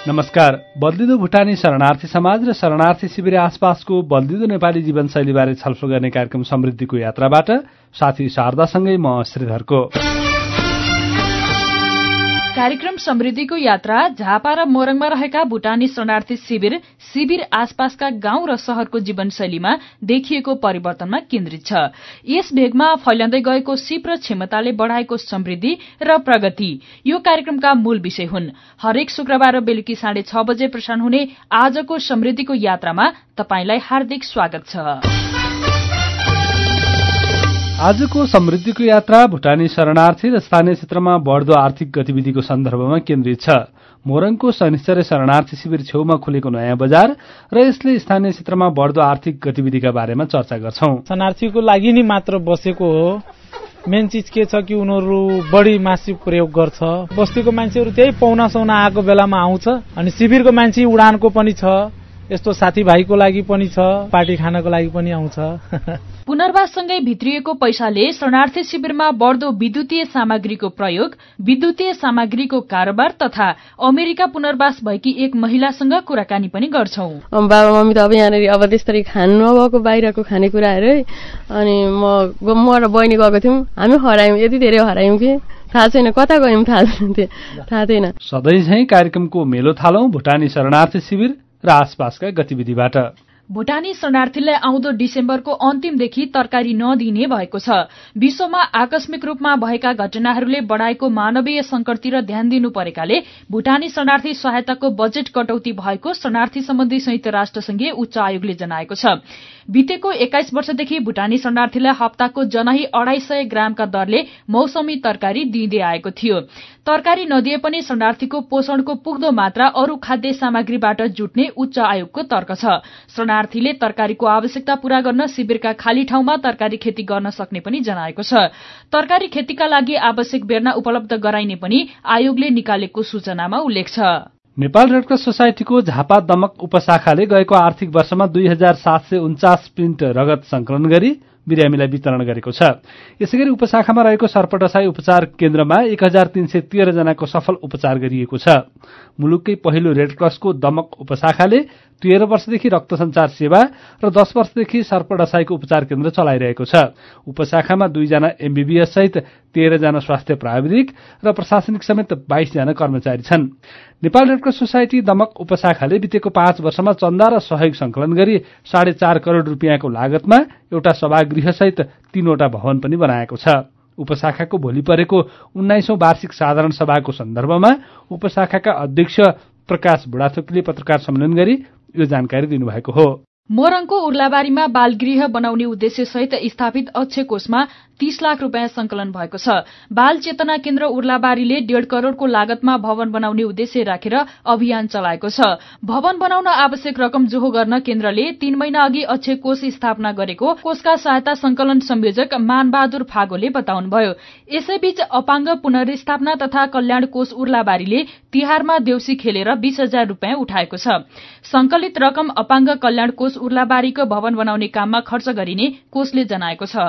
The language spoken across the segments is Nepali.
नमस्कार। बदलिदो भुटानी शरणार्थी समाज र शरणार्थी शिविर आसपासको बदलिदो नेपाली जीवनशैलीबारे छलफल गर्ने कार्यक्रम समृद्धिको यात्राबाट साथी शारदासँगै म श्रीधरको। कार्यक्रम समृद्धिको यात्रा झापा र मोरङमा रहेका भुटानी शरणार्थी शिविर आसपासका गाउँ र शहरको जीवनशैलीमा देखिएको परिवर्तनमा केन्द्रित छ। यस भेगमा फैलँदै गएको सिप र क्षमताले बढ़ाएको समृद्धि र प्रगति यो कार्यक्रमका मूल विषय हुन्। हरेक शुक्रबार बेलुकी 6:30 बजे प्रसारण हुने आजको समृद्धिको यात्रामा तपाईंलाई हार्दिक स्वागत छ। आजको समृद्धिको यात्रा भुटानी शरणार्थी र स्थानीय क्षेत्रमा बढ़दो आर्थिक गतिविधिको सन्दर्भमा केन्द्रित छ। मोरङको शनिश्चर्य शरणार्थी शिविर छेउमा खुलेको नयाँ बजार र यसले स्थानीय क्षेत्रमा बढ़दो आर्थिक गतिविधिका बारेमा चर्चा गर्छौं। शरणार्थीको लागि नै मात्र बसेको हो। मेन चीज के छ कि उनीहरू बढी मासिक प्रयोग गर्छ। बस्तीको मान्छेहरू त्यही पाउना सौना आएको बेलामा आउँछ अनि शिविरको मान्छे उडानको पनि छ, यस्तो साथीभाइको लागि पनि छ, पार्टी खानको लागि पनि आउँछ। पुनर्वाससँगै भित्रिएको पैसाले शरणार्थी शिविरमा बढ़दो विद्युतीय सामग्रीको प्रयोग, विद्युतीय सामग्रीको कारोबार तथा अमेरिका पुनर्वास भएकी एक महिलासँग कुराकानी पनि गर्छौं। बाबा मम्मी त अब यहाँनिर अब त्यसरी खानु नभएको बाहिरको खानेकुराहरू अनि म र बहिनी गएको थियौं। हामी हरायौं, यति धेरै हरायौं कि थाहा छैन कता गयौं, थाहा छैन। सधैँ झैं कार्यक्रमको मेलो थालौं भुटानी शरणार्थी शिविर र आसपासका गतिविधिबाट। भुटानी शरणार्थीलाई आउँदो डिसेम्बरको अन्तिमदेखि तरकारी नदिने भएको छ। विश्वमा आकस्मिक रूपमा भएका घटनाहरूले बढ़ाएको मानवीय संकटतिर ध्यान दिनु परेकाले भुटानी शरणार्थी सहायताको बजेट कटौती भएको शरणार्थी सम्बन्धी संयुक्त राष्ट्रसंघीय उच्च आयोगले जनाएको छ। बितेको 21 वर्षदेखि भुटानी शरणार्थीलाई हप्ताको जनाही 250 ग्रामका दरले मौसमी तरकारी दिँदै आएको थियो। तरकारी नदिए पनि शरणार्थीको पोषणको पुग्दो मात्रा अरू खाद्य सामग्रीबाट जुट्ने उच्च आयोगको तर्क छ। शरणार्थीले तरकारीको आवश्यकता पूरा गर्न शिविरका खाली ठाउँमा तरकारी खेती गर्न सक्ने पनि जनाएको छ। तरकारी खेतीका लागि आवश्यक बेर्ना उपलब्ध गराइने पनि आयोगले निकालेको सूचनामा उल्लेख छ। नेपाल रेडक्रस सोसाइटीको झापा दमक उपशाखाले गएको आर्थिक वर्षमा 2749 पिन्ट रगत संकलन गरी बिरामीलाई वितरण गरेको छ। यसैगरी उपशाखामा रहेको सर्पदशाई उपचार केन्द्रमा 1313 जनाको सफल उपचार गरिएको छ। मुलुककै पहिलो रेडक्रसको दमक उपशाखाले 13 वर्षदेखि रक्त संचार सेवा र 10 वर्षदेखि सर्पदशाईको उपचार केन्द्र चलाइरहेको छ। उपशाखामा 2 जना एमबीबीएस सहित 13 जना स्वास्थ्य प्राविधिक र प्रशासनिक समेत 22 जना कर्मचारी छन्। नेपाल रेडक्रस सोसाइटी दमक उपशाखाले बितेको 5 वर्षमा चन्दा र सहयोग संकलन गरी 4.5 करोड़ रुपियाँको लागतमा एउटा सभागृह सहित 3 वटा भवन पनि बनाएको छ। उपशाखाको भोलि परेको 19औं वार्षिक साधारण सभाको सन्दर्भमा उपशाखाका अध्यक्ष प्रकाश बुढाथोकीले पत्रकार सम्मेलन गरी यो जानकारी दिनुभएको हो। मोरङको उर्लाबारीमा बालगृह बनाउने उद्देश्य सहित स्थापित अक्षय कोषमा 30 लाख रुपियाँ संकलन भएको छ। बाल चेतना केन्द्र उर्लाबारीले 1.5 करोड़को लागतमा भवन बनाउने उद्देश्य राखेर अभियान चलाएको छ। भवन बनाउन आवश्यक रकम जोहो गर्न केन्द्रले 3 महिना अघि अक्षय कोष स्थापना गरेको कोषका सहायता संकलन संयोजक मानबहादुर फागोले बताउनुभयो। यसैबीच अपाङ्ग पुनर्स्थापना तथा कल्याण कोष उर्लाबारीले तिहारमा देउसी खेलेर 20,000 रुपियाँ उठाएको छ। संकलित रकम अपाङ्ग कल्याण कोष उर्लाबारीको भवन बनाउने काममा खर्च गरिने कोषले जनाएको छ।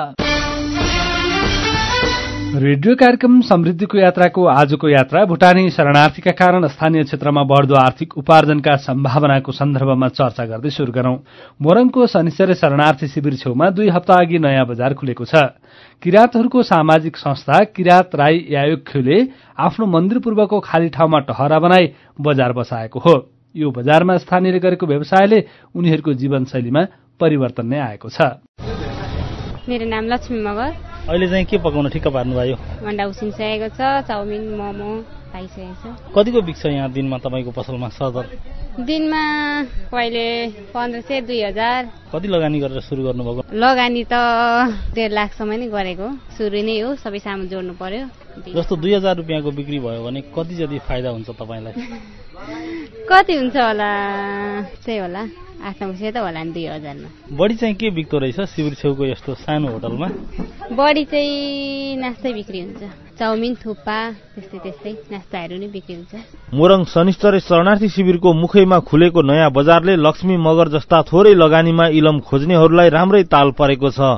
रेडियो कार्यक्रम समृद्धिको यात्राको आजको यात्रा भुटानी शरणार्थीका कारण स्थानीय क्षेत्रमा बढ़दो आर्थिक उपार्जनका सम्भावनाको सन्दर्भमा चर्चा गर्दै शुरू गरौं। मोरङको शनिश्चर्य शरणार्थी शिविर छेउमा 2 हप्ता अघि नयाँ बजार खुलेको छ। किरातहरूको सामाजिक संस्था किरात राई यायुख्युले आफ्नो मन्दिर पूर्वको खाली ठाउँमा टहरा बनाई बजार बसाएको हो। यो बजारमा स्थानीयले गरेको व्यवसायले उनीहरूको जीवनशैलीमा परिवर्तन नै आएको छ। मेरो नाम लक्ष्मी मगर। अहिले चाहिँ के पकाउन ठिक्क पार्नुभयो? अन्डा उसिनिसकेको छ, चाउमिन मोमो पाइसकेको छ। कतिको बिक्छ यहाँ दिनमा तपाईँको पसलमा सदर? दिनमा कहिले 1500 2000। कति लगानी गरेर सुरु गर्नुभएको? लगानी त 1.5 लाखसम्म नै गरेको, सुरु नै हो, सबै सामान जोड्नु पर्यो। जस्तो 2000 रुपियाँको बिक्री भयो भने कति जति फाइदा हुन्छ तपाईँलाई? कति हुन्छ होला, त्यही होला 8-900 त होला नि 2000 मा। बढी चाहिँ के बिक्दो रहेछ शिविर छेउको यस्तो सानो होटलमा? बढी चाहिँ नास्ता बिक्री हुन्छ, चाउमिन थुक्पा त्यस्तै नास्ताहरू नै बिक्री हुन्छ। मोरङ शनिश्चर्य शरणार्थी शिविरको मुखैमा खुलेको नयाँ बजारले लक्ष्मी मगर जस्ता थोरै लगानीमा इलम खोज्नेहरूलाई राम्रै ताल परेको छ।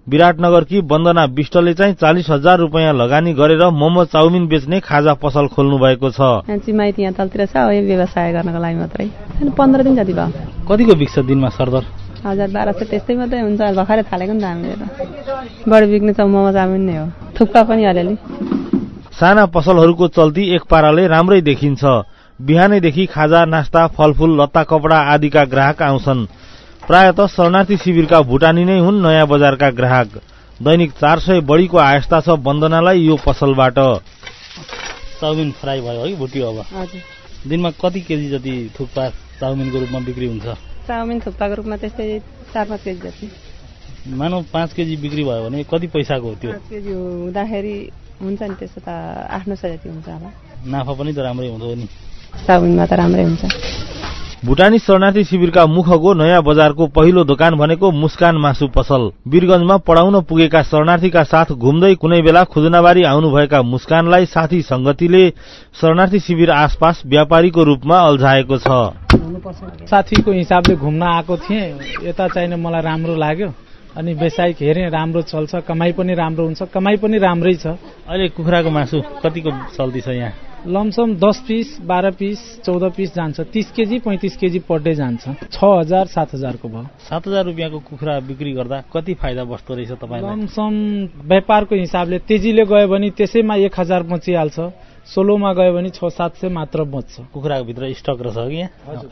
विराटनगरकी वन्दना विष्टले चाहिँ 40,000 रुपैयाँ लगानी गरेर मोमो चाउमिन बेच्ने खाजा पसल खोल्नु भएको छ। माइती यहाँ तलतिर छ, यो व्यवसाय गर्नको लागि मात्रै। 15 दिन जति भयो। कतिको बिक्छ दिनमा सरदर? 1000-1200 त्यस्तै मात्रै हुन्छ। भर्खरै थालेको नि त हामीले त। बढी बिक्ने चाहिँ मोमो चाउमिन नै हो, थुक्पा पनि अलिअलि। साना पसलहरूको चल्ती एक पाराले राम्रै देखिन्छ। बिहानैदेखि खाजा, नास्ता, फलफूल, लत्ता, कपडा आदिका ग्राहक आउँछन्। प्रायतः शरणार्थी शिविरका भुटानी नै हुन् नयाँ बजारका ग्राहक। दैनिक 400 बढीको आयस्ता छ वन्दनालाई यो पसलबाट। चाउमिन फ्राई भयो है भुटियो अब? हजुर। दिनमा कति केजी जति थुक्पा चाउमिनको रूपमा बिक्री हुन्छ? चाउमिन थुक्पाको रूपमा त्यस्तै 4-5 केजी जति। मानौ 5 केजी बिक्री भयो भने कति पैसाको हो त्यो? 5 केजी हुँदाखेरि हुन्छ नि त्यसो त 800 जति हुन्छ होला। नाफा पनि त राम्रै हुँदो नि? चाउमिनमा त राम्रै हुन्छ। भुटानी शरणार्थी शिविरका मुखको नयाँ बजारको पहिलो दोकान भनेको मुस्कान मासु पसल। वीरगञ्जमा पढाउन पुगेका शरणार्थीका साथ घुम्दै कुनै बेला खुजनाबारी आउनुभएका मुस्कानलाई साथी संगतिले शरणार्थी शिविर आसपास व्यापारीको रूपमा अल्झाएको छ। साथीको हिसाबले घुम्न आएको थिएँ, यता चाहिने मलाई राम्रो लाग्यो अनि बेसाइक हेरेँ, राम्रो चल्छ, कमाई पनि राम्रो हुन्छ, कमाई पनि राम्रै छ। अहिले कुखुराको मासु कतिको चल्ती छ यहाँ? लमसम 10 पिस, 12 पिस, 14 पिस जान्छ। 30 केजी 35 केजी पर डे जान्छ। 6000-7000 को भयो। 7000 रुपियाँको कुखुरा बिक्री गर्दा कति फाइदा बस्दो रहेछ तपाईलाई? लमसम व्यापारको हिसाबले तेजीले गयो भने त्यसैमा 1000 बचिहाल्छ, सोलोमा गयो भने 600-700 मात्र बच्छ। कुखुराको भित्र स्टक रहेछ कि यहाँ? हजुर।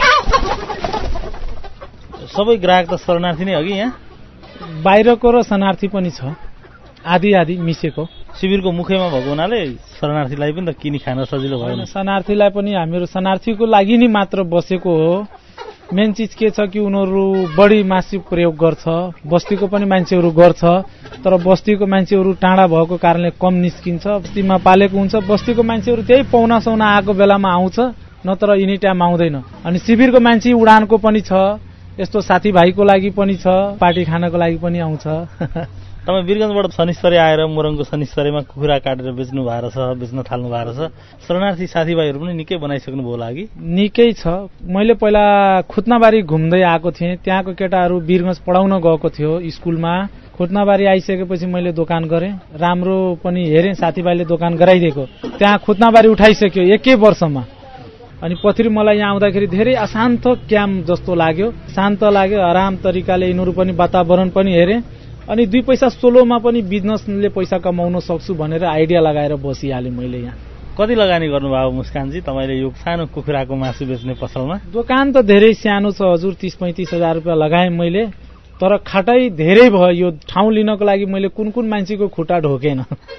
सबै ग्राहक त शरणार्थी नै हो कि यहाँ? बाहिरको र शरणार्थी पनि छ, आधी मिसेको। शिविरको मुखैमा भएको हुनाले शरणार्थीलाई पनि त किनी खान सजिलो भयो। शरणार्थीलाई पनि हामीहरू शरणार्थीको लागि नै मात्र बसेको हो। मेन चीज के छ कि उनीहरू बढी मासिक प्रयोग गर्छ, बस्तीको पनि मान्छेहरू गर्छ, तर बस्तीको मान्छेहरू टाढा भएको कारणले कम निस्किन्छ। बस्तीमा पालेको हुन्छ, बस्तीको मान्छेहरू त्यही पाहुना-साउना आएको बेलामा आउँछ, नत्र एनी टाइम आउँदैन। अनि शिविरको मान्छे उडानको पनि छ, यस्तो साथीभाइको लागि पनि छ, पार्टी खानको लागि पनि आउँछ। तपाईँ वीरगञ्जबाट शनिश्चरी आएर मोरङको शनिश्चरीमा कुखुरा काटेर बेच्नु भएको छ, बेच्न थाल्नु भएको छ। शरणार्थी साथीभाइहरू पनि निकै बनाइसक्नु भयो होला कि? निकै छ। मैले पहिला खुत्नाबारी घुम्दै आएको थिएँ, त्यहाँको केटाहरू वीरगञ्ज पढाउन गएको थियो स्कुलमा। खुत्नाबारी आइसकेपछि मैले दोकान गरेँ, राम्रो पनि हेरेँ, साथीभाइले दोकान गराइदिएको। त्यहाँ खुत्नाबारी उठाइसक्यो 1 वर्षमा। अनि पछि मलाई यहाँ आउँदाखेरि धेरै अशान्त क्याम्प जस्तो लाग्यो, शान्त लाग्यो, आराम तरिकाले यिनीहरू पनि वातावरण पनि हेरेँ। अनि 2 पैसा सोलोमा पनि बिजनेसले पैसा कमाउन सक्छु भनेर आइडिया लगाएर बसिहालेँ मैले यहाँ। कति लगानी गर्नुभयो मुस्कानजी तपाईँले यो सानो कुखुराको मासु बेच्ने पसलमा? दोकान त धेरै सानो छ हजुर, 30-35 हजार रुपियाँ लगाएँ मैले, तर खाटाइ धेरै भयो। यो ठाउँ लिनको लागि मैले कुन मान्छेको खुट्टा ढोकेन।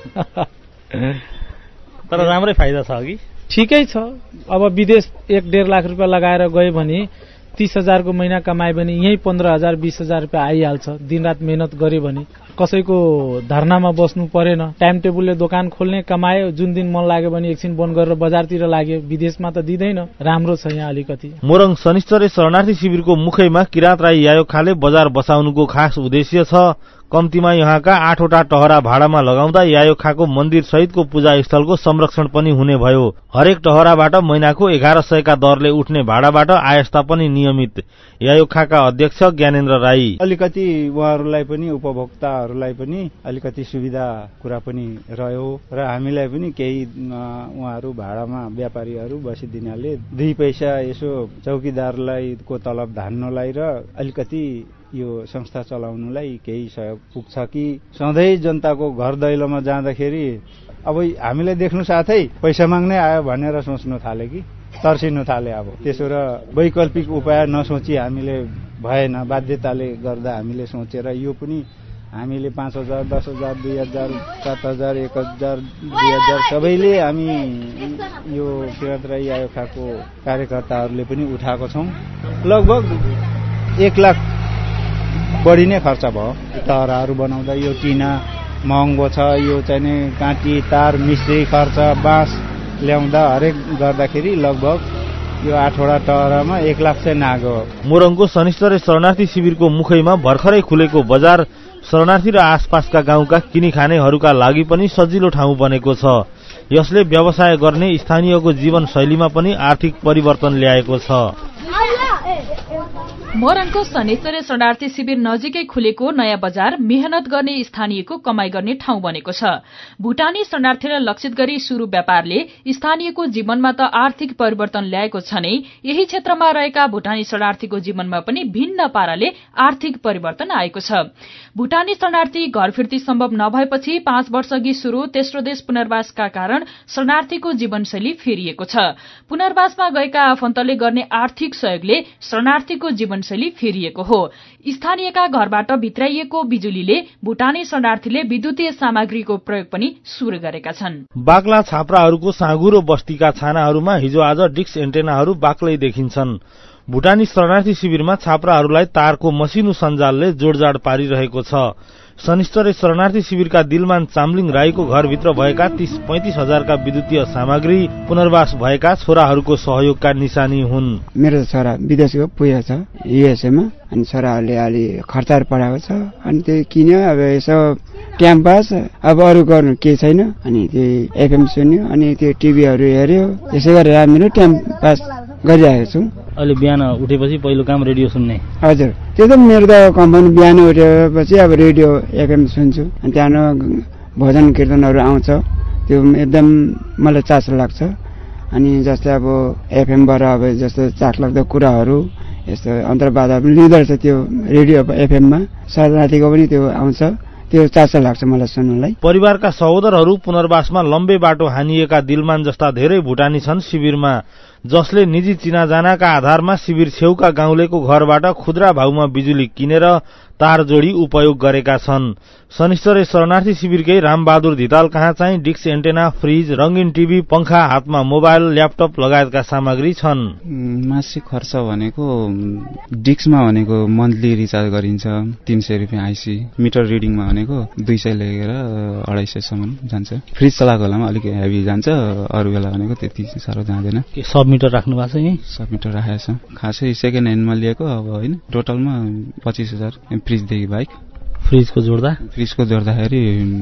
तर राम्रै फाइदा छ कि? ठिकै छ। अब विदेश 1-1.5 लाख रुपियाँ लगाएर गए भने 30,000 को महिना कमाए भने यही 15,000-20,000 रुपियाँ आइहाल्छ। दिनरात मेहनत गरे भने कसैको धरनामा बस्नु परेन। टाइम टेबलले दोकान खोल्ने, कमायो, जुन दिन मन लाग्यो भने एकछिन बन्द गरेर बजारतिर लाग्यो। विदेशमा त दिँदैन। राम्रो छ यहाँ अलिकति। मोरङ शनिश्चरी शरणार्थी शिविरको मुखैमा किराँत राई यायोखाले बजार बसाउनुको खास उद्देश्य छ। कम्तीमा यहाँका 8वटा टहरा भाडामा लगाउँदा यायोखाको मन्दिर सहितको पूजा स्थलको संरक्षण पनि हुने भयो। हरेक टहराबाट महिनाको 1100 का दरले उठ्ने भाडाबाट आयस्ता पनि नियमित। यायोखाका अध्यक्ष ज्ञानेन्द्र राई अलिकति उहाँहरूलाई पनि उपभोक्ताहरूलाई पनि अलिकति सुविधा कुरा पनि रह्यो र हामीलाई पनि केही उहाँहरू भाडामा व्यापारीहरू बसिदिनाले 2 पैसा यसो चौकीदारलाई को तलब धान्नलाई र अलिकति यो संस्था चलाउनुलाई केही सहयोग पुग्छ कि सधैँ जनताको घर दैलोमा जाँदाखेरि अब हामीलाई देख्नु साथै पैसा माग्नै आयो भनेर सोच्नु थाले कि तर्सिनु थाले। अब त्यसो र वैकल्पिक उपाय नसोची हामीले भएन, बाध्यताले गर्दा हामीले सोचेर यो पनि हामीले 5,000, 10,000, 2,000, 7,000, 1,000, 2,000 सबैले हामी यो किराँत राई यायोखाको कार्यकर्ताहरूले पनि उठाएको छौँ। लगभग 1 लाख बढी नै खर्च भयो। टहराहरू बनाउँदा यो टिना महँगो छ, यो चाहिँ काँटी तार मिस्त्री खर्च बाँस ल्याउँदा हरेक गर्दाखेरि लगभग यो 8वटा टहरामा 1 लाख चाहिँ नाग्यो। मोरङको शनिश्चरी शरणार्थी शिविरको मुखैमा भर्खरै खुलेको बजार शरणार्थी र आसपासका गाउँका किनी खानेहरूका लागि पनि सजिलो ठाउँ बनेको छ। यसले व्यवसाय गर्ने स्थानीयको जीवन शैलीमा पनि आर्थिक परिवर्तन ल्याएको छ। मोरङको शनेश्वरी शरणार्थी शिविर नजिकै खुलेको नयाँ बजार मेहनत गर्ने स्थानीयको कमाई गर्ने ठाउँ बनेको छ। भुटानी शरणार्थीलाई लक्षित गरी शुरू व्यापारले स्थानीयको जीवनमा त आर्थिक परिवर्तन ल्याएको छ नै, यही क्षेत्रमा रहेका भुटानी शरणार्थीको जीवनमा पनि भिन्न पाराले आर्थिक परिवर्तन आएको छ। भुटानी शरणार्थी घर फिर्ती सम्भव नभएपछि 5 वर्षअघि शुरू तेस्रो देश पुनर्वासका कारण शरणार्थीको जीवनशैली फेरिएको छ। पुनर्वासमा गएका आफन्तले गर्ने आर्थिक सहयोगले शरणार्थीको जीवनशैली फेरिएको हो। स्थानीयका घरबाट भित्राइएको बिजुलीले भुटानी शरणार्थीले विद्युतीय सामग्रीको प्रयोग पनि शुरू गरेका छन्। बाक्ला छाप्राहरूको साँगुरो बस्तीका छानाहरूमा हिजो आज डिक्स एन्टेनाहरू बाक्लै देखिन्छन्। भुटानी शरणार्थी शिविरमा छाप्राहरूलाई तारको मसिनो सञ्जालले जोडजाड पारिरहेको छ। शनिश्चरी शरणार्थी शिविरका दिलमान चामलिङ राईको घरभित्र भएका 30-35 हजारका विद्युतीय सामग्री पुनर्वास भएका छोराहरूको सहयोगका निशानी हुन्। मेरो छोरा विदेशको पुगेको छ युएसएमा, अनि छोराहरूले अलि खर्चाहरू पढाएको छ, अनि त्यो किन्यो। अब यसो टाइम पास अब अरू गर्नु केही छैन, अनि त्यो एफएम सुन्यो, अनि त्यो टिभीहरू हेऱ्यो। यसै गरेर हामीले टाइम पास गरिरहेको छौँ। अहिले बिहान उठेपछि पहिलो काम रेडियो सुन्ने? हजुर, त्यो त मेरो त कम्पनी बिहान उठेपछि अब रेडियो एफएम सुन्छु, अनि त्यहाँ भजन कीर्तनहरू आउँछ, त्यो एकदम मलाई चासो लाग्छ। अनि जस्तै अब एफएमबाट अब जस्तो चाखलाग्दो कुराहरू यस्तो अन्तर्वार्ता पनि लिँदो रहेछ त्यो रेडियो एफएममा, शरणार्थीको पनि त्यो आउँछ, त्यो चासो लाग्छ मलाई सुन्नलाई। परिवारका सहोदरहरू पुनर्वासमा लम्बे बाटो हानिएका दिलमान जस्ता धेरै भुटानी छन् शिविरमा, जसले निजी चिनाजानाका आधारमा शिविर छेउका गाउँलेको घरबाट खुद्रा भाउमा बिजुली किनेर तार जोडी उपयोग गरेका छन्। शनिश्चरी शरणार्थी शिविरकै रामबहादुर धिताल कहाँ चाहिँ डिक्स एन्टेना, फ्रिज, रंगीन टिभी, पंखा, हातमा मोबाइल, ल्यापटप लगायतका सामग्री छन्। मासिक खर्च भनेको डिक्समा भनेको मन्थली रिचार्ज गरिन्छ 300 रुपियाँ आइसी, मिटर रिडिङमा भनेको 200 लिएर 250 सम्म जान्छ। फ्रिज चलाएको बेलामा अलिक हेभी जान्छ, अरू बेला भनेको त्यति साह्रो जाँदैन। सब मिटर राख्नु भएको छ यही? सब मिटर राखेको छ। खासै सेकेन्ड ह्यान्डमा लिएको अब होइन, टोटलमा 25,000 फ्रिजदेखि बाइक। फ्रिजको जोड्दाखेरि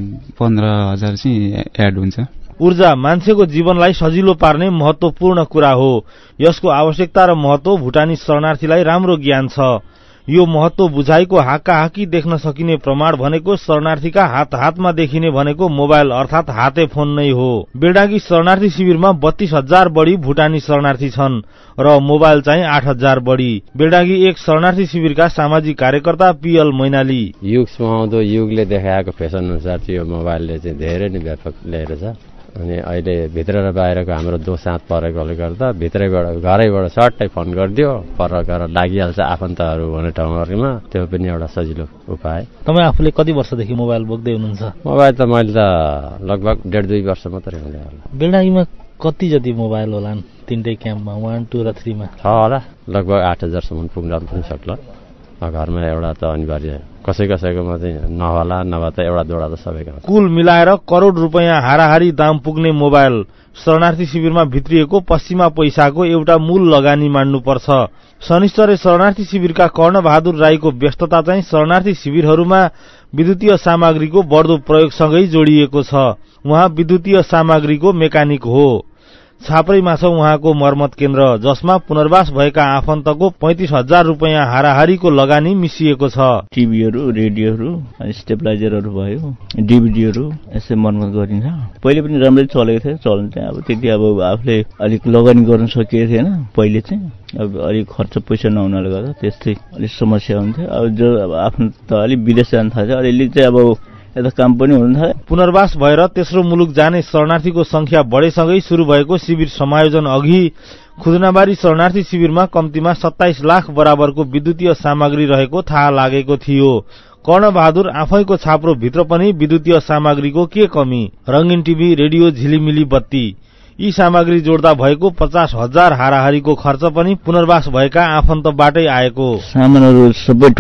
15,000 चाहिँ एड हुन्छ। ऊर्जा मान्छेको जीवनलाई सजिलो पार्ने महत्वपूर्ण कुरा हो। यसको आवश्यकता र महत्व भुटानी शरणार्थीलाई राम्रो ज्ञान छ। यो महत्व बुझाइको हाकाहाकी देख्न सकिने प्रमाण भनेको शरणार्थीका हातमा देखिने भनेको मोबाइल अर्थात हाते फोन नै हो। बेडागी शरणार्थी शिविरमा 32,000 बढी भुटानी शरणार्थी छन् र मोबाइल चाहिँ 8,000 बढी। बेडागी एक शरणार्थी शिविरका सामाजिक कार्यकर्ता पिएल मैनाली। युग सुहाउँदो युगले देखाएको फेसन अनुसार चाहिँ यो मोबाइलले चाहिँ धेरै नै व्यापक ल्याएर छ। अनि अहिले भित्र र बाहिरको हाम्रो दोसाँत परेकोले गर्दा घरैबाट सट्टै फोन गरिदियो, पर गएर लागिहाल्छ आफन्तहरू हुने ठाउँहरूमा। त्यो पनि एउटा सजिलो उपाय। तपाईँ आफूले कति वर्षदेखि मोबाइल बोक्दै हुनुहुन्छ? मोबाइल त मैले त लगभग 1.5-2 वर्ष मात्रै हुने होला। बेडागीमा कति जति मोबाइल होलान् तीनटै क्याम्पमा, 1, 2 र 3 मा? छ होला, लगभग 8,000 सम्म पुग्न पनि सक्ला। घरमा एउटा त अनिवार्य, कसैकोमा चाहिँ नहोला, नभए त एउटा दुईवटा त सबैको। कुल मिलाएर करोड रुपैयाँ हाराहारी दाम पुग्ने मोबाइल शरणार्थी शिविरमा भित्रिएको पश्चिमा पैसाको एउटा मूल लगानी मान्नुपर्छ। शनिश्चरी शरणार्थी शिविरका कर्णबहादुर राईको व्यस्तता चाहिँ शरणार्थी शिविरहरूमा विद्युतीय सामग्रीको बढ्दो प्रयोगसँगै जोडिएको छ। उहाँ विद्युतीय सामग्रीको मेकानिक हो। छाप्रैमा छ उहाँको मर्मत केन्द्र, जसमा पुनर्वास भएका आफन्तको 35,000 रुपैयाँ हाराहारीको लगानी मिसिएको छ। टिभीहरू, रेडियोहरू, स्टेबलाइजरहरू भयो, डिभिडीहरू यसै मर्मत गरिन्छ। पहिले पनि राम्रै चलेको थियो, चल्नु चाहिँ अब त्यति अब आफूले अलिक लगानी गर्न सकिएको थिएन पहिले चाहिँ। अब अलिक खर्च पैसा नहुनाले गर्दा त्यस्तै अलिक समस्या हुन्थ्यो। अब जो अब आफ्नो त अलिक विदेश जान थाल्छ, अलिअलि चाहिँ अब यता काम पनि हुन थाल्यो। पुनर्वास भएर तेस्रो मुलुक जाने शरणार्थीको संख्या बढेसँगै शुरू भएको शिविर समायोजन अघि खुदनाबारी शरणार्थी शिविरमा कम्तीमा 27 लाख बराबरको विद्युतीय सामग्री रहेको थाहा लागेको थियो। कर्णबहादुर आफैको छाप्रो भित्र पनि विद्युतीय सामग्रीको के कमी? रंगीन टिभी, रेडियो, झिलिमिली बत्ती, यी सामग्री जोड्दा भएको 50,000 हाराहारीको खर्च पनि पुनर्वास भएका आफन्तबाटै आएको। सामानहरू सबै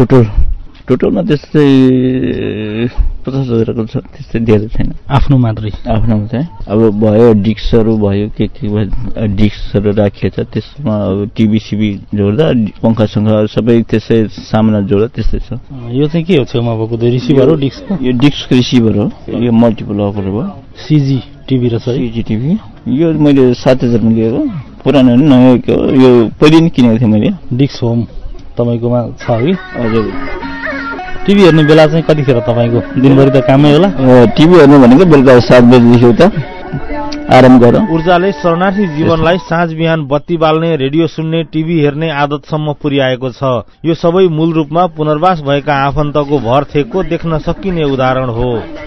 टोटलमा त्यस्तै 50,000 छ, त्यस्तै धेरै छैन। आफ्नो मात्रै चाहिँ अब भयो डिस्कहरू भयो, के डिस्कहरू राखिएको छ, त्यसमा अब टिभी सिभी जोड्दा पंखा सबै त्यसै सामान जोड्दा त्यस्तै छ। यो चाहिँ के हो छेउमा भएको? रिसिभर हो डिस्क? यो डिस्क रिसिभर हो, यो मल्टिपल अपर भयो। सिजी टिभी र सिजी टिभी यो मैले 7,000 मा लिएको। पुरानो नयाँ यो पहिले नै किनेको थिएँ मैले। डिक्स होम तपाईँकोमा छ कि? हजुर। टिभी हेर्ने बेला चाहिँ कतिखेर तपाईँको? दिनभरि त कामै होला? टिभी हेर्नु भनेको बेलुका 7 बजेदेखि उता आराम गर। ऊर्जाले शरणार्थी जीवनलाई साँझ बिहान बत्ती बाल्ने, रेडियो सुन्ने, टिभी हेर्ने आदतसम्म पुर्याएको छ। यो सबै मूल रूपमा पुनर्वास भएका आफन्तको भर थेकको देख्न सकिने उदाहरण हो।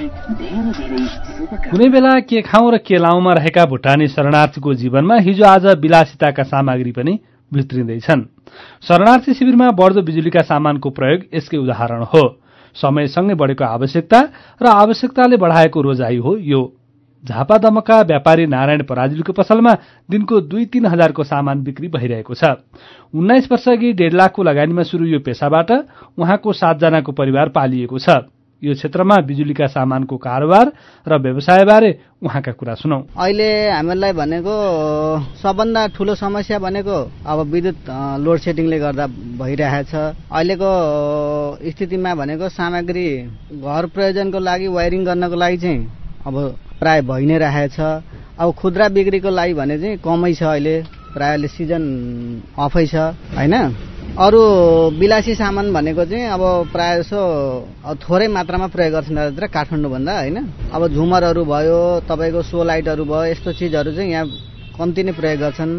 कुनै बेला के खाउँ र के लाउँमा रहेका भुटानी शरणार्थीको जीवनमा हिजो आज विलासिताका सामग्री पनि भित्रिँदैछन्। शरणार्थी शिविरमा बढ्दो बिजुलीका सामानको प्रयोग यसकै उदाहरण हो। समयसँगै बढेको आवश्यकता र आवश्यकताले बढाएको रोजाई हो यो। झापादमका व्यापारी नारायण पराजुलीको पसलमा दिनको 2-3 हजारको सामान बिक्री भइरहेको छ। 19 वर्षअघि 1.5 लाखको लगानीमा सुरु यो पेसाबाट उहाँको 7 जनाको परिवार पालिएको छ। यो क्षेत्रमा बिजुलीका सामानको कारोबार र व्यवसायबारे उहाँका कुरा सुनौ। अहिले हामीलाई भनेको सबभन्दा ठूलो समस्या भनेको अब विद्युत लोड सेडिङले गर्दा भइरहेछ। अहिलेको स्थितिमा भनेको सामग्री घर प्रयोजनको लागि वायरिङ गर्नको लागि चाहिँ अब प्राय भइ नै रहेछ। अब खुद्रा बिक्रीको लागि भने चाहिँ कमै छ। अहिले प्रायले सिजन अफै छ हैन। अरू विलासी सामान भनेको चाहिँ अब प्राय जसो थोरै मात्रामा प्रयोग गर्छन् काठमाडौँ भन्दा हैन। अब झुमरहरू भयो, तपाईँको सो लाइटहरू भयो, यस्तो चिजहरू चाहिँ यहाँ कम्ती नै प्रयोग गर्छन्।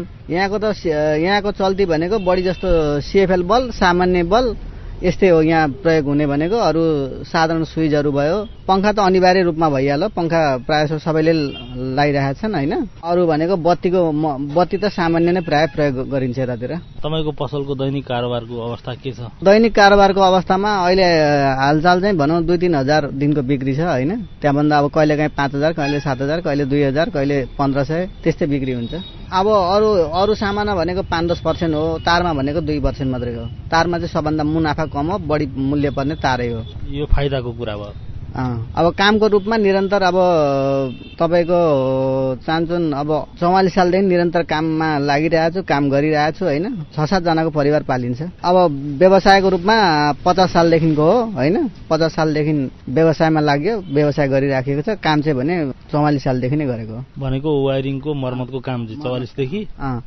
यहाँको चल्ती भनेको बढी जस्तो सिएफएल बल्ब, सामान्य बल्ब यस्तै हो यहाँ प्रयोग हुने भनेको। अरू साधारण स्विचहरू भयो, पंखा त अनिवार्य रूपमा भइहाल्यो। पंखा प्रायः सबैले लगाइरहेछन् हैन। अरू भनेको बत्ती त सामान्य नै प्राय प्रयोग गरिन्छ यतातिर। तपाईको पसलको दैनिक कारोबारको अवस्था के छ? दैनिक कारोबारको अवस्थामा अहिले हालचाल चाहिँ भनौँ 2-3 हजार दिनको बिक्री छ हैन। त्यहाँभन्दा अब कहिले काहीँ 5,000, कहिले 7,000, कहिले 2,000, कहिले 1,500 त्यस्तै बिक्री हुन्छ। अब अरू सामान भनेको 5-10% हो। तारमा भनेको 2% मात्रै हो। तारमा चाहिँ सबभन्दा मुनाफा कम हो, बढी मूल्य पर्ने तारै हो। यो फाइदाको कुरा भयो। अब कामको रूपमा निरन्तर अब तपाईको चाहन्छन् अब 44 सालदेखि निरन्तर काममा लागिरहेको छु, काम गरिरहेको छु हैन। 6-7 जनाको परिवार पालिन्छ। अब व्यवसायको रूपमा 50 सालदेखिको हो हैन। 50 सालदेखि व्यवसायमा लाग्यो, व्यवसाय गरिराखेको छ। काम चाहिँ भने 44 सालदेखि नै गरेको हो। भनेको वायरिङको मर्मतको काम चाहिँ 44 देखि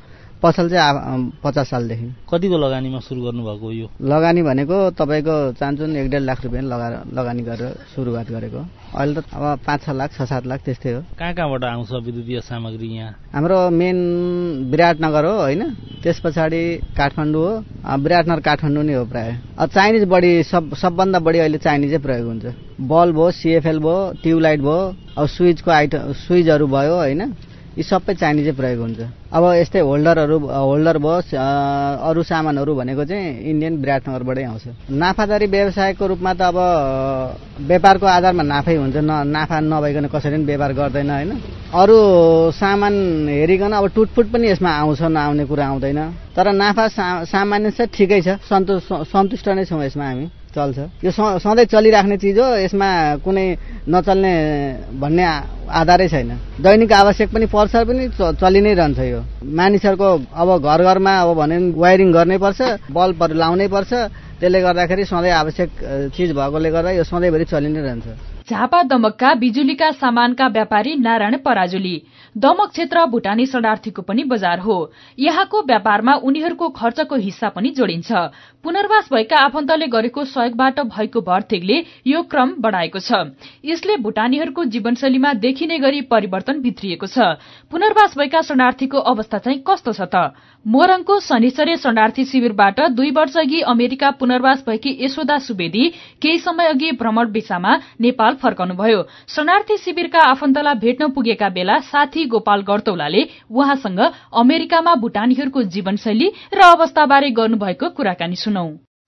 पसल चाहिँ 50 सालदेखि। कतिको लगानीमा सुरु गर्नुभएको यो? लगानी भनेको तपाईँको चाहन्छन् 1.5 लाख रुपियाँ लगानी गरेर सुरुवात गरेको। अहिले त अब 5-6 लाख 6-7 लाख त्यस्तै हो। कहाँबाट आउँछ विद्युतीय सामग्री यहाँ? हाम्रो मेन विराटनगर हो हैन। त्यस पछाडि काठमाडौँ हो। विराटनगर काठमाडौँ नै हो प्राय। चाइनिज बढी सबभन्दा बढी अहिले चाइनिजै प्रयोग हुन्छ। बल्ब हो, सिएफएल भयो, ट्युबलाइट भयो, अब स्विचहरू भयो हैन। यी सबै चाइनिजै प्रयोग हुन्छ। अब यस्तै होल्डर भयो, अरू सामानहरू भनेको चाहिँ इन्डियन विराटनगरबाटै आउँछ। नाफादारी व्यवसायको रूपमा त अब व्यापारको आधारमा नाफै हुन्छ। नाफा नभइकन कसैले पनि व्यापार गर्दैन हैन। अरू सामान हेरिकन अब टुटफुट पनि यसमा आउँछ, नआउने कुरा आउँदैन। तर नाफा सामान्य छ, ठिकै छ, सन्तुष्ट नै छौँ यसमा हामी। चल्छ। यो सधैँ चलिराख्ने चिज हो। यसमा कुनै नचल्ने भन्ने आधारै छैन। दैनिक आवश्यक पनि पर्छ पनि चलि नै रहन्छ यो। मानिसहरूको अब घर घरमा अब भने वायरिङ गर्नै पर्छ, बल्बहरू लाउनै पर्छ। त्यसले गर्दाखेरि सधैँ आवश्यक चिज भएकोले गर्दा यो सधैँभरि चलि नै रहन्छ। झापा दमकका बिजुलीका सामानका व्यापारी नारायण पराजुली। दमक क्षेत्र भुटानी शरणार्थीको पनि बजार हो। यहाँको व्यापारमा उनीहरूको खर्चको हिस्सा पनि जोडिन्छ। पुनर्वास भएका आफन्तले गरेको सहयोगबाट भएको भरथेगले यो क्रम बढ़ाएको छ। यसले भुटानीहरूको जीवनशैलीमा देखिने गरी परिवर्तन भित्रिएको छ। पुनर्वास भएका शरणार्थीको अवस्था चाहिँ कस्तो छ त? मोरङको शनिश्चर्य शरणार्थी शिविरबाट 2 वर्षअघि अमेरिका पुनर्वास भएकी यशोदा सुवेदी केही समय अघि भ्रमण भिसामा नेपाल फर्कनुभयो। शरणार्थी शिविरका आफन्तलाई भेट्न पुगेका बेला साथी गोपाल गर्तौलाले उहाँसँग अमेरिकामा भुटानीहरूको जीवनशैली र अवस्थाबारे गर्नुभएको कुराकानी सुनौ।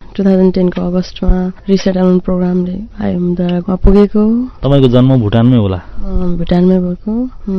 2010 को अगस्तमा रिसेटलमेन्ट प्रोग्रामले आइएमद्वारा पुगेको। तपाईको जन्म भुटानमै होला? भुटानमै भएको।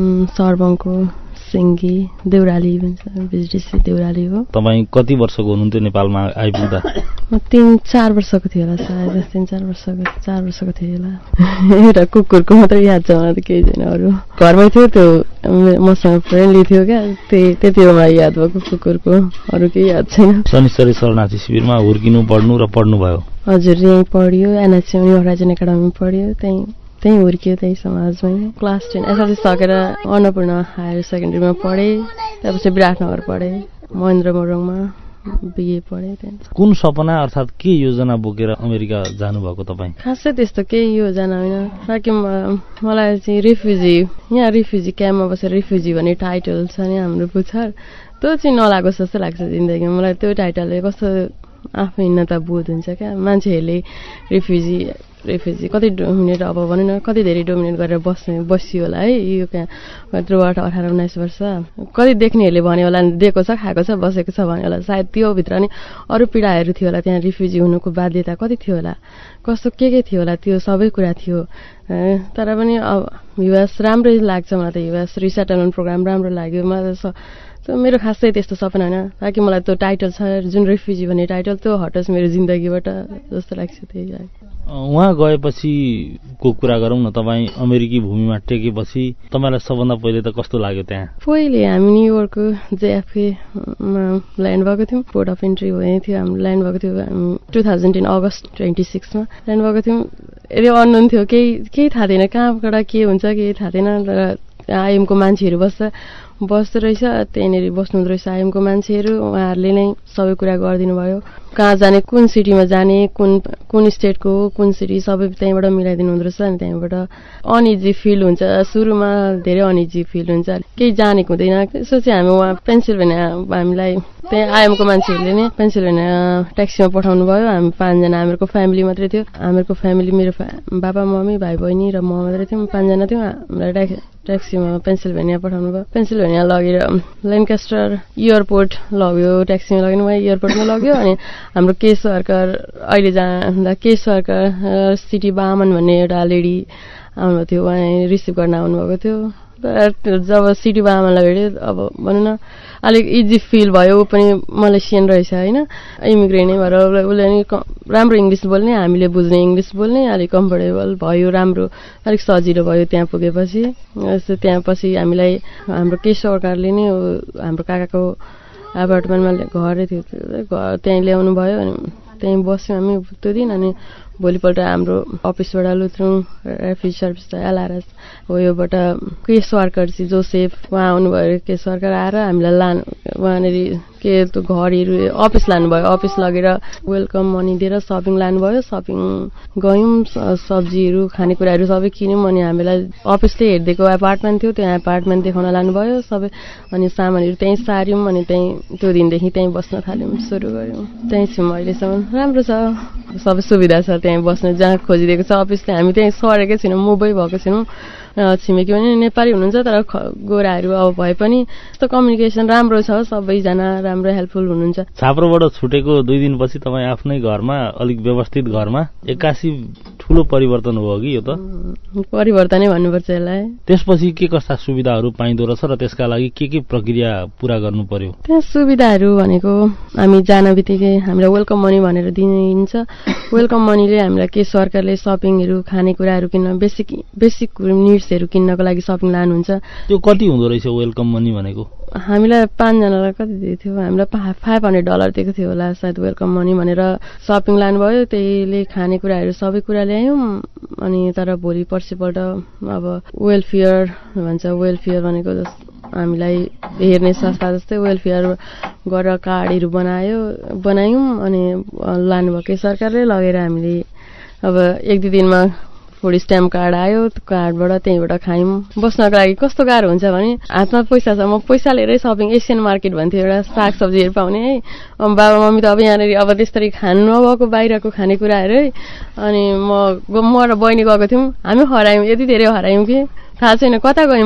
सरबङको सिङ्गी देउराली भन्छ, बिजडिसी देउराली हो। तपाईँ कति वर्षको हुनुहुन्थ्यो नेपालमा आइपुग्दा? म 3-4 वर्षको थिएँ होला सायद। 4 वर्षको थिएँ होला। एउटा कुकुरको मात्रै याद छ, मलाई त केही छैन। अरू घरमै थियो, त्यो मसँग फ्रेन्डली थियो क्या, त्यति हो मलाई याद भएको कुकुरको। अरू केही याद छैन। शनिश्चरी शरणार्थी शिविरमा हुर्किनु, पढ्नु र पढ्नुभयो? हजुर, यहीँ पढियो। एनएचएम होराइजन एकाडेमी पढ्यो। त्यहीँ हुर्कियो, त्यही समाजमै। क्लास 10 एसएलसी सकेर अन्नपूर्ण हायर सेकेन्डरीमा पढेँ। त्यसपछि विराटनगर पढेँ, महेन्द्र मोरङमा बिए पढेँ। त्यहाँ कुन सपना अर्थात् के योजना बोकेर अमेरिका जानुभएको तपाईँ? खासै त्यस्तो केही योजना होइन, ताकि मलाई चाहिँ रिफ्युजी, यहाँ रिफ्युजी क्याम्पमा बसेर रिफ्युजी भन्ने टाइटल छ नि हाम्रो पुछार, त्यो चाहिँ नलागोस् जस्तो लाग्छ जिन्दगीमा मलाई। त्यो टाइटलले कस्तो आफै हिँड्नता बोध हुन्छ क्या, मान्छेहरूले रिफ्युजी कति डोमिनेट, अब भनौँ न कति धेरै डोमिनेट गरेर बसियो होला है यो क्या 18-19 वर्ष। कति देख्नेहरूले भन्यो होला दिएको छ, खाएको छ, बसेको छ भन्यो होला, सायद त्योभित्र नि अरू पीडाहरू थियो होला। त्यहाँ रिफ्युजी हुनुको बाध्यता कति थियो होला, कस्तो के थियो होला, त्यो सबै कुरा थियो। तर पनि अब युएस राम्रै लाग्छ मलाई त, युएस रिसेटलमेन्ट प्रोग्राम राम्रो लाग्यो मलाई त। त्यो मेरो खासै त्यस्तो सपना होइन, ताकि मलाई त्यो टाइटल छ जुन रिफ्युजी भन्ने टाइटल त्यो हटोस् मेरो जिन्दगीबाट जस्तो लाग्छ। त्यही लाग्यो। उहाँ गएपछिको कुरा गरौँ न, तपाईँ अमेरिकी भूमिमा टेकेपछि तपाईँलाई सबभन्दा पहिले त कस्तो लाग्यो त्यहाँ? पहिले हामी न्युयोर्कको JFK-मा ल्यान्ड भएको थियौँ, पोर्ट अफ इन्ट्री भए थियो हाम्रो, ल्यान्ड भएको थियो 2010 अगस्त 26मा ल्यान्ड भएको थियौँ। यदि अननोन थियो, केही थाहा थिएन कहाँबाट के हुन्छ केही थाहा थिएन। तर आइएमको मान्छेहरू बस्दो रहेछ, त्यहीँनिर बस्नुहुँदो रहेछ आइएमको मान्छेहरू, उहाँहरूले नै सबै कुरा गरिदिनु भयो। कहाँ जाने, कुन सिटीमा जाने, कुन स्टेटको कुन सिटी सबै त्यहीँबाट मिलाइदिनु हुँदो रहेछ। अनि त्यहीँबाट अनइजी फिल हुन्छ, सुरुमा धेरै अनइजी फिल हुन्छ, केही जानेको हुँदैन। यसो चाहिँ हामी उहाँ पेन्सिल्भेनिया, हामीलाई त्यहाँ आइएमको मान्छेहरूले नै पेन्सिल्भेनिया ट्याक्सीमा पठाउनु भयो। हामी 5 जना हामीहरूको फ्यामिली मात्रै थियो, हामीहरूको फ्यामिली मेरो बाबा मम्मी भाइ बहिनी र म मात्रै थियौँ, 5 जना थियौँ। हामीलाई ट्याक्सीमा पेन्सिल्भेनिया पठाउनु भयो। पेन्सिल्भेनिया लगेर ल्यान्कास्टर एयरपोर्ट लग्यो, ट्याक्सीमा लगेर उहाँ एयरपोर्टमा लग्यो। अनि हाम्रो के सरकार अहिले जाँदा के सरकार सिटी बामन भन्ने एउटा लेडी आउनुभएको थियो, उहाँ रिसिभ गर्न आउनुभएको थियो। जब सिटी बामनलाई भेट्यो अब भनौँ न अलिक इजी फिल भयो, ऊ पनि मलेसियन रहेछ होइन, इमिग्रेन्टै भएर उसले नि राम्रो इङ्ग्लिस बोल्ने, हामीले बुझ्ने इङ्ग्लिस बोल्ने, अलिक कम्फर्टेबल भयो, राम्रो अलिक सजिलो भयो त्यहाँ पुगेपछि। यस्तो त्यहाँ पछि हामीलाई हाम्रो के सरकारले नै हाम्रो काकाको एपार्टमेन्टमा घरै थियो, त्यहीँ ल्याउनु भयो। अनि त्यहीँ बस्यौँ हामी त्यो दिन। अनि भोलिपल्ट हाम्रो अफिसबाट लुत्रुङ रेफ्युजी सर्भिस LRS हो योबाट के सरकार चाहिँ जोसेफ उहाँ आउनुभयो, के सरकार आएर हामीलाई उहाँनिर के त्यो घरहरू अफिस लानुभयो, अफिस लगेर वेलकम मनी दिएर सपिङ लानुभयो। सपिङ गयौँ, सब्जीहरू खानेकुराहरू सबै किन्यौँ। अनि हामीलाई अफिसले हेरिदिएको एपार्टमेन्ट थियो, त्यो एपार्टमेन्ट देखाउन लानुभयो सबै। अनि सामानहरू त्यहीँ सार्यौँ, अनि त्यहीँ त्यो दिनदेखि त्यहीँ बस्न थाल्यौँ, सुरु गऱ्यौँ। त्यहीँ छौँ अहिलेसम्म, राम्रो छ, सबै सुविधा छ त्यहीँ बस्न। जहाँ खोजिदिएको छ अफिसले हामी त्यहीँ सरेकै छैनौँ, मुभै भएको छैनौँ। छिमेकी पनि नेपाली हुनुहुन्छ, तर गोराहरू अब भए पनि यस्तो कम्युनिकेसन राम्रो छ, सबैजना राम्रो हेल्पफुल हुनुहुन्छ। छाप्रोबाट छुटेको 2 दिनपछि तपाईँ आफ्नै घरमा, अलिक व्यवस्थित घरमा एक्कासी ठुलो परिवर्तन हो कि यो त? परिवर्तनै भन्नुपर्छ यसलाई। त्यसपछि के कस्ता सुविधाहरू पाइँदो रहेछ र त्यसका लागि के प्रक्रिया पूरा गर्नु पर्यो? त्यहाँ सुविधाहरू भनेको हामी जान बित्तिकै हामीलाई वेलकम मनी भनेर दिइन्छ। वेलकम मनीले हामीलाई के सरकारले सपिङहरू खानेकुराहरू किन्न, बेसिक निड्सहरू किन्नको लागि सपिङ लानुहुन्छ। त्यो कति हुँदो रहेछ वेलकम मनी भनेको? हामीलाई 5 जनालाई कति दिएको थियो, हामीलाई $500 दिएको थियो होला सायद वेलकम मनी भनेर सपिङ लानुभयो। त्यहीले खानेकुराहरू सबै कुरा ल्यायौँ। अनि तर भोलि पर्सिपल्ट अब वेलफेयर भन्छ, वेलफेयर भनेको हामीलाई हेर्ने संस्था जस्तै वेलफेयर गरेर कार्डहरू बनायौँ। अनि लानुभयो सरकारले लगेर हामीले अब 1-2 दिनमा फुड स्ट्याम्प कार्ड आयो, त्यो कार्डबाट त्यहीँबाट खायौँ। बस्नको लागि कस्तो गाह्रो हुन्छ भने हातमा पैसा छ, म पैसा लिएरै सपिङ एसियन मार्केट भन्थ्यो एउटा सागसब्जीहरू पाउने है। बाबा मम्मी त अब यहाँनिर अब त्यसरी खानु नभएको बाहिरको खानेकुराहरू है। अनि म र बहिनी गएको थियौँ, हामी हरायौँ, यति धेरै हरायौँ कि थाहा छैन कता गयौँ,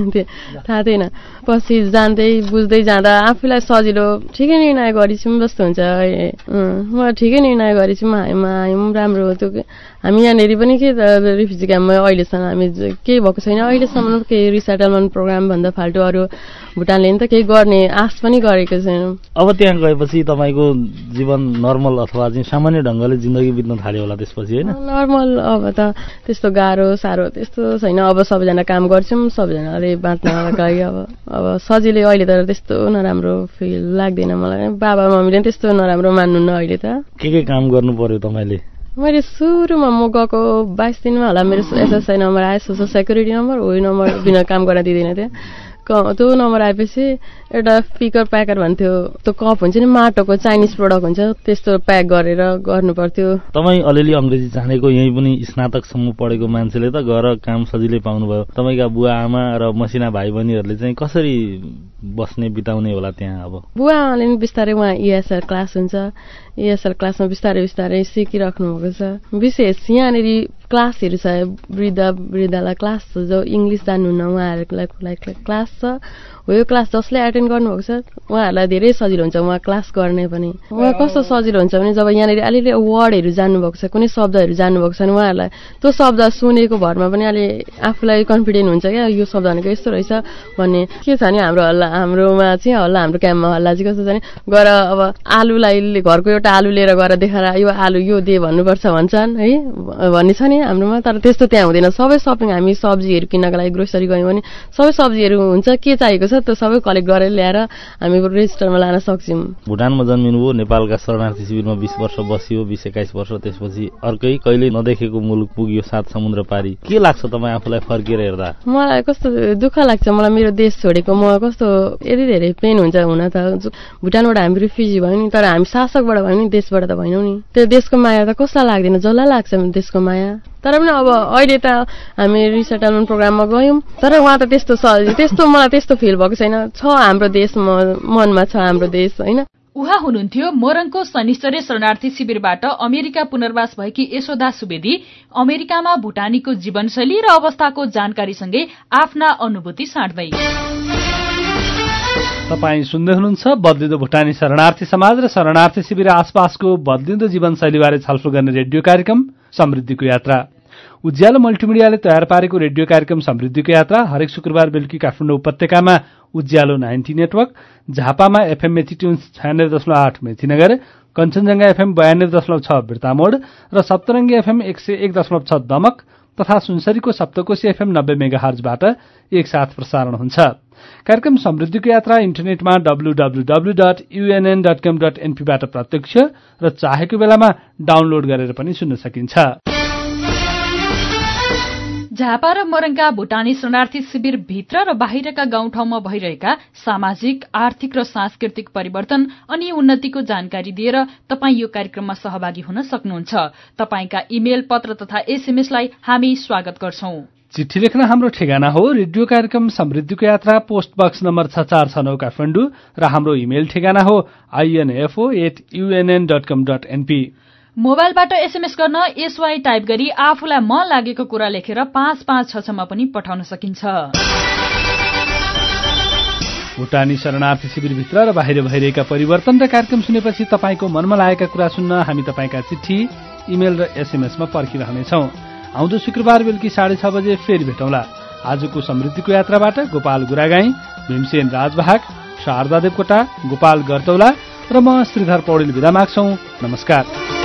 थाहा थिएन। पछि जान्दै बुझ्दै जाँदा आफूलाई सजिलो, ठिकै निर्णय गरिछौँ जस्तो हुन्छ। म ठिकै निर्णय गरिछौँ, आयौँ, राम्रो हो त्यो। हामी यहाँनिर पनि के रिफ्युजी क्याम्पमा अहिलेसम्म हामी केही भएको छैन, अहिलेसम्म केही रिसेटलमेन्ट प्रोग्राम भन्दा फाल्टु अरू भुटानले नि त केही गर्ने आश पनि गरेको छैन। अब त्यहाँ गएपछि तपाईँको जीवन नर्मल अथवा चाहिँ सामान्य ढङ्गले जिन्दगी बित्न थाल्यो होला त्यसपछि, होइन? नर्मल, अब त त्यस्तो गाह्रो साह्रो त्यस्तो छैन। अब सबैजना काम गर्छौँ, सबैजनाले बाँच्नको लागि अब सजिलै अहिले त त्यस्तो नराम्रो फिल लाग्दैन मलाई। बाबा मम्मीले पनि त्यस्तो नराम्रो मान्नुहुन्न अहिले त। के काम गर्नु पर्यो तपाईँले? मैले सुरुमा म गएको 22 दिनमा होला मेरो SSI नम्बर आयो, सोसल सेक्युरिटी नम्बर, हो नम्बर बिना काम गर्न दिँदैन थियो। त्यो नम्बर आएपछि एउटा पिकर प्याकर भन्थ्यो, त्यो कप हुन्छ नि माटोको चाइनिज प्रोडक्ट हुन्छ त्यस्तो प्याक गरेर गर्नु पर्थ्यो। तपाईँ अलिअलि अङ्ग्रेजी जानेको यहीँ पनि स्नातकसम्म पढेको मान्छेले त घर काम सजिलै पाउनुभयो। तपाईँका बुवा आमा र मसिना भाइ बहिनीहरूले चाहिँ कसरी बस्ने बिताउने होला त्यहाँ? अब बुवा आमाले नि बिस्तारै उहाँ ESL क्लास हुन्छ, ESL क्लासमा बिस्तारै बिस्तारै सिकिराख्नु भएको छ। विशेष यहाँनिर क्लासहरू छ, वृद्धालाई क्लास छ, जो इङ्ग्लिस जान्नुहुन्न उहाँहरूलाई क्लास छ हो। यो क्लास जसले एटेन्ड गर्नुभएको छ उहाँहरूलाई धेरै सजिलो हुन्छ उहाँ क्लास गर्ने पनि। उहाँ कस्तो सजिलो हुन्छ भने जब यहाँनिर अलिअलि वर्डहरू जान्नुभएको छ, कुनै शब्दहरू जान्नुभएको छ भने उहाँहरूलाई त्यो शब्द सुनेको भरमा पनि अलि आफूलाई कन्फिडेन्ट हुन्छ क्या, यो शब्द भनेको यस्तो रहेछ भन्ने। के छ भने हाम्रोमा चाहिँ हाम्रो क्याम्पमा हल्ला चाहिँ कस्तो छ भने गएर अब आलुलाई घरको एउटा आलु लिएर गएर देखाएर यो आलु यो दे भन्नुपर्छ भन्छन् है, भन्ने छ नि हाम्रोमा। तर त्यस्तो त्यहाँ हुँदैन। सबै सपिङ हामी सब्जीहरू किन्नको लागि ग्रोसरी गयौँ भने सबै सब्जीहरू हुन्छ, के चाहिएको छ त्यो सबै कलेक्ट गरेर ल्याएर हामी रेजिस्टरमा लान सक्छौँ। भुटानमा जन्मिनुभयो, नेपालका शरणार्थी शिविरमा 20 वर्ष बसियो, 20-21 वर्ष, त्यसपछि अर्कै कहिले नदेखेको मुलुक पुग्यो 7 समुद्र पारी। के लाग्छ तपाईँ आफूलाई फर्केर हेर्दा? मलाई कस्तो दुःख लाग्छ, मलाई मेरो देश छोडेको म कस्तो यति धेरै पेन हुन्छ। हुन त भुटानबाट हामी रिफ्युजी भयो नि, तर हामी शासकबाट भयो नि, देशबाट त भएनौँ नि। त्यो देशको माया त कसलाई लाग्दैन, जसलाई लाग्छ देशको माया। तर पनि अब अहिले त हामी रिसेटलमेन्ट प्रोग्राममा गयौँ, तर उहाँ त त्यस्तो मलाई त्यस्तो फिल भएको छैन। छ हाम्रो देश, मनमा छ हाम्रो देश होइन। उहाँ हुनुहुन्थ्यो मोरङको शनिश्चरी शरणार्थी शिविरबाट अमेरिका पुनर्वास भएकी यशोदा सुवेदी। अमेरिकामा भुटानीको जीवनशैली र अवस्थाको जानकारीसँगै आफ्ना अनुभूति साट्दै। तपाईँ सुन्दै हुनुहुन्छ बदलिँदो भुटानी शरणार्थी समाज र शरणार्थी शिविर आसपासको बदलिँदो जीवनशैलीबारे छलफल गर्ने रेडियो कार्यक्रम समृद्धिको यात्रा। उज्यालो मल्टिमिडियाले तयार पारेको रेडियो कार्यक्रम समृद्धिको यात्रा हरेक शुक्रबार बेलुकी काठमाडौँ उपत्यकामा उज्यालो 90 नेटवर्क, झापामा FM Methi tunes 96.8 Methinagar, Kanchenjunga FM 92.6 Birtamod र सप्तरङ्गी FM 101.6 दमक तथा सुनसरीको सप्तकोशी FM 90 मेगाहर्जबाट एकसाथ प्रसारण हुन्छ। कार्यक्रम समृद्धिको यात्रा इन्टरनेटमा www.unn.com.np बाट प्रत्यक्ष र चाहेको बेलामा डाउनलोड गरेर पनि सुन्न सकिन्छ। झापा र मोरङका भुटानी शरणार्थी शिविर भित्र र बाहिरका गाउँठाउँमा भइरहेका सामाजिक, आर्थिक र सांस्कृतिक परिवर्तन अनि उन्नतिको जानकारी दिएर तपाईँ यो कार्यक्रममा सहभागी हुन सक्नुहुन्छ। तपाईंका इमेल, पत्र तथा एसएमएसलाई हामी स्वागत गर्छौं। चिठी लेख्न हाम्रो ठेगाना हो रेडियो कार्यक्रम समृद्धिको यात्रा, पोस्ट बक्स नम्बर 6469 काठमाडौँ र हाम्रो इमेल ठेगाना हो info@unn.com.np। मोबाइलबाट एसएमएस गर्न एसवाई टाइप गरी आफूलाई मन लागेको कुरा लेखेर 5566 मा पनि पठाउन सकिन्छ। भुटानी शरणार्थी शिविरभित्र र बाहिर भइरहेका परिवर्तन र कार्यक्रम सुनेपछि तपाईँको मनमा लागेका कुरा सुन्न हामी तपाईँका चिठी, इमेल र एसएमएसमा पर्खिरहनेछौँ। आउँदो शुक्रबार बेलुकी 6:30 बजे फेरि भेटौँला। आजको समृद्धिको यात्राबाट गोपाल गुरागाई, भीमसेन राजभाग, शारदा देवकोटा, गोपाल गर्तौला र म श्रीधर पौडेल बिदा माग्छौं। नमस्कार।